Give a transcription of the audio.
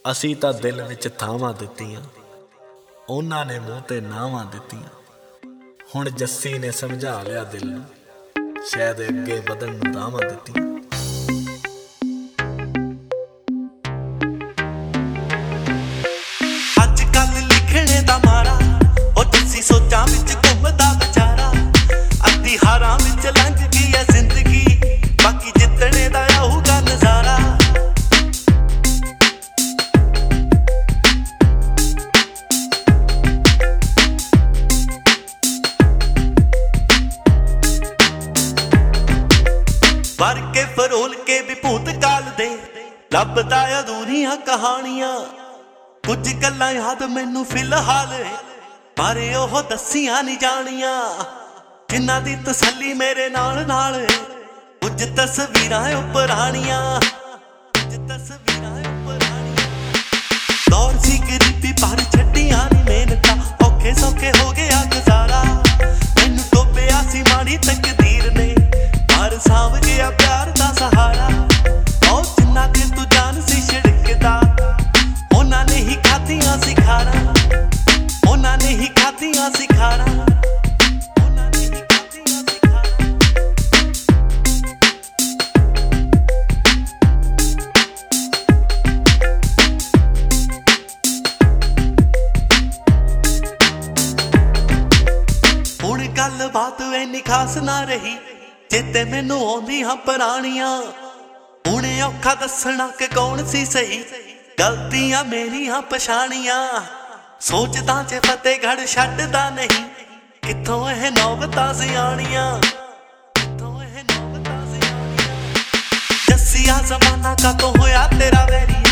ਅਸੀਂ ਤਾਂ ਦਿਲ ਵਿੱਚ ਥਾਵਾਂ ਦਿੱਤੀਆਂ, ਉਹਨਾਂ ਨੇ ਮੂੰਹ ਤੇ ਨਾਵਾਂ ਦਿੱਤੀਆਂ। ਹੁਣ ਜੱਸੀ ਨੇ ਸਮਝਾ ਲਿਆ ਦਿਲ ਨੂੰ, ਸ਼ਾਇਦ ਅੱਗੇ ਵਧਣ ਨੂੰ ਰਾਹਾਂ ਦਿੱਤੀਆਂ। ਅੱਜ ਕੱਲ ਲਿਖਣੇ ਦਾ ਮਾਰਾ, ਉਹ ਜੱਸੀ ਸੋਚਾਂ ਵਿੱਚ ਘੁੰਮਦਾ ਵਿਚਾਰਾ। ਅੱਧੀ ਹਾਰਾਂ ਵਿੱਚ ਲੰਘ ਗਈ ਐ ਜ਼ਿੰਦਗੀ, ਬਾਕੀ ਜਿੱਤਣੇ ਦਾ ਆਊਗਾ ਨਜ਼ਾਰਾ। ਵਰ ਕੇ ਫਰੋਲ ਕੇ ਵੀ ਭੂਤ ਕਾਲ ਦੇ ਲੱਭਦਾ ਅਧੂਰੀਆਂ ਕਹਾਣੀਆਂ। ਕੁਝ ਗੱਲਾਂ ਯਾਦ ਮੈਨੂੰ ਫਿਲਹਾਲ, ਪਰ ਉਹ ਦੱਸੀਆਂ ਨਹੀਂ ਜਾਣੀਆਂ। ਜਿਨ੍ਹਾਂ ਦੀ ਤਸੱਲੀ ਮੇਰੇ ਨਾਲ ਨਾਲ, ਕੁਝ ਤਸਵੀਰਾਂ ਉਹ ਪੁਰਾਣੀਆਂ, ਕੁਝ ਤਸਵੀਰਾਂ ਉਹ ਪੁਰਾਣੀਆਂ। ਦੌਰ ਸੀ ਗਰੀਬੀ ਪਰ ਛੱਡੀਆਂ ਨੀ ਮਿਹਨਤਾਂ, ਔਖੇ ਸੌਖੇ ਹੋ ਗਿਆ ਗੁਜ਼ਾਰਾ। ਮੈਨੂੰ ਡੋਬਿਆ ਸੀ ਮਾੜੀ ਤਕਦੀਰ ਨੇ, ਪਰ ਸਾਂਭ ਗਿਆ ਪਿਆਰ ਦਾ ਸਹਾਰਾ। ਉਹ ਜਿੰਨਾ ਦੇ ਤੂੰ ਜਾਨ ਸੀ ਛਿੜਕਦਾ, ਉਹਨਾਂ ਨੇ ਹੀ ਖਾਧੀਆਂ ਸੀ ਖਾਰਾਂ, ਉਹਨਾਂ ਨੇ ਹੀ ਖਾਧੀਆਂ ਸੀ ਖਾਰਾਂ, ਉਹਨਾਂ ਨੇ ਹੀ ਖਾਧੀਆਂ ਸੀ ਖਾਰਾਂ। ਹੁਣ ਗੱਲਬਾਤ ਇੰਨੀ ਖਾਸ ਨਾ ਰਹੀ, ਚੇਤੇ ਮੈਨੂੰ ਆਉਂਦੀਆਂ ਪੁਰਾਣੀਆਂ। ਹੁਣ ਔਖਾ ਦੱਸਣਾ ਕਿ ਕੌਣ ਸੀ ਸਹੀ, ਗਲਤੀਆਂ ਮੇਰੀਆਂ ਪਛਾਣੀਆਂ। ਸੋਚਦਾ ਜੇ ਫਤਿਹਗੜ੍ਹ ਛੱਡਦਾ ਨਹੀਂ, ਕਿੱਥੋਂ ਇਹ ਨੌਬਤਾਂ ਸਿਆਣੀਆਂ, ਕਿੱਥੋਂ ਇਹ ਨੌਬਤਾਂ ਸਿਆਣੀਆਂ। ਜੱਸੀਆ ਜ਼ਮਾਨਾ ਕਾਤੋਂ ਹੋਇਆ ਤੇਰਾ ਵੈਰੀ,